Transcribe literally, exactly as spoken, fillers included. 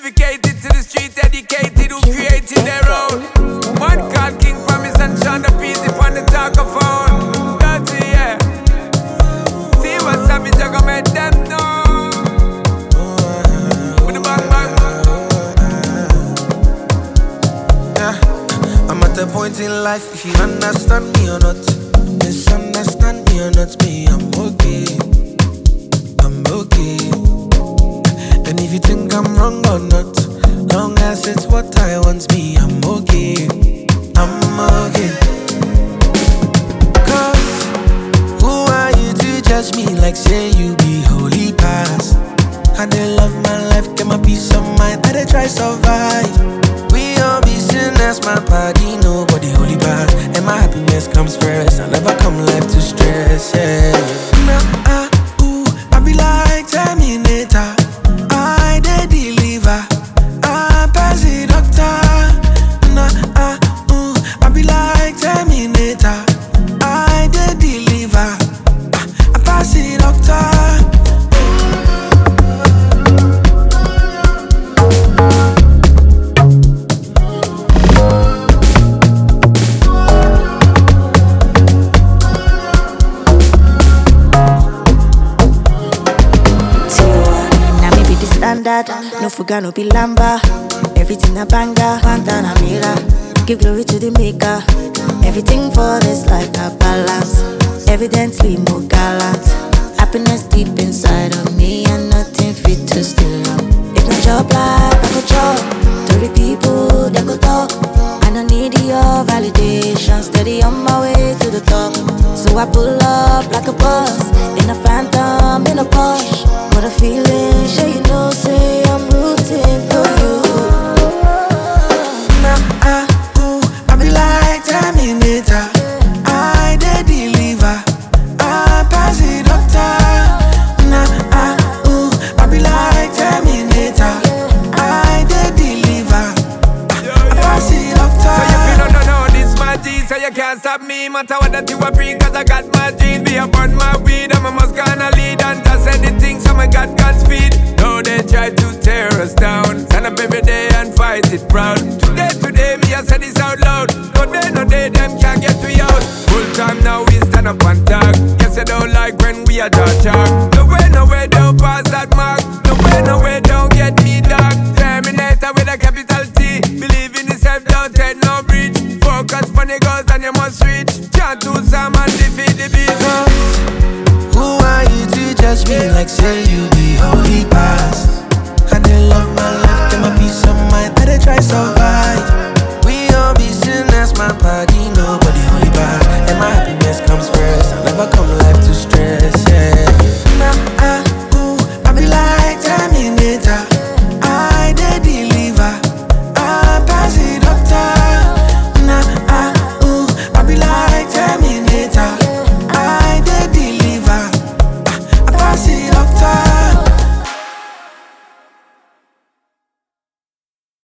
Dedicated to the street, educated who created their own. One called King Promise and Sean the Peace upon the talkaphone. Dirty, yeah. See what's up, it's gonna make them know. With the bang bang. Yeah, I'm at the point in life, if you understand me or not. Misunderstand me or not, me, I'm okay. I'm okay. And if you think I'm wrong or not, long as it's what I want, me, I'm okay. I'm okay. Cause who are you to judge me like say you be holy past? I dey love my life, get my peace of mind, I dey try survive. We all be sinners, my body, nobody holy past. And my happiness comes first, I never come life to stress, yeah. Nah, ah, ooh, I be like Terminator, I dey deliver, I pass the doctor. Nah, ah, ooh, I be like Terminator, I dey deliver, ah, I pass the doctor. No fuga, no be lamba. Everything a banger, Pantana Mira. Give glory to the maker. Everything for this life a balance. Evidently more gallant. Happiness deep inside of me and nothing fit to steal up. If not job life, I go job. To the people that go talk. I don't need your validation. Steady on my way to the top. So I pull up like a boss. In a phantom, in a Porsche. What a feeling, sure you know, say I'm rooting for you. Nah, ah, ooh, I be like Terminator, I dey deliver, I pass the doctor. Nah, ah, ooh, I be like Terminator, I dey deliver, I pass the doctor. So you feel no, no, no, this my G, so you can't stop me. Matter what that you a bring, cause I got my dreams. Be up on my weed, I'm a must gonna lead. And just anything, so I got God's speed. Now they try to tear us down. Stand up every day and fight it proud. Today, today, me I say this out loud. No day, no day, them can't get me out. Full time now, we stand up and talk. Guess I don't like when we are talk talk.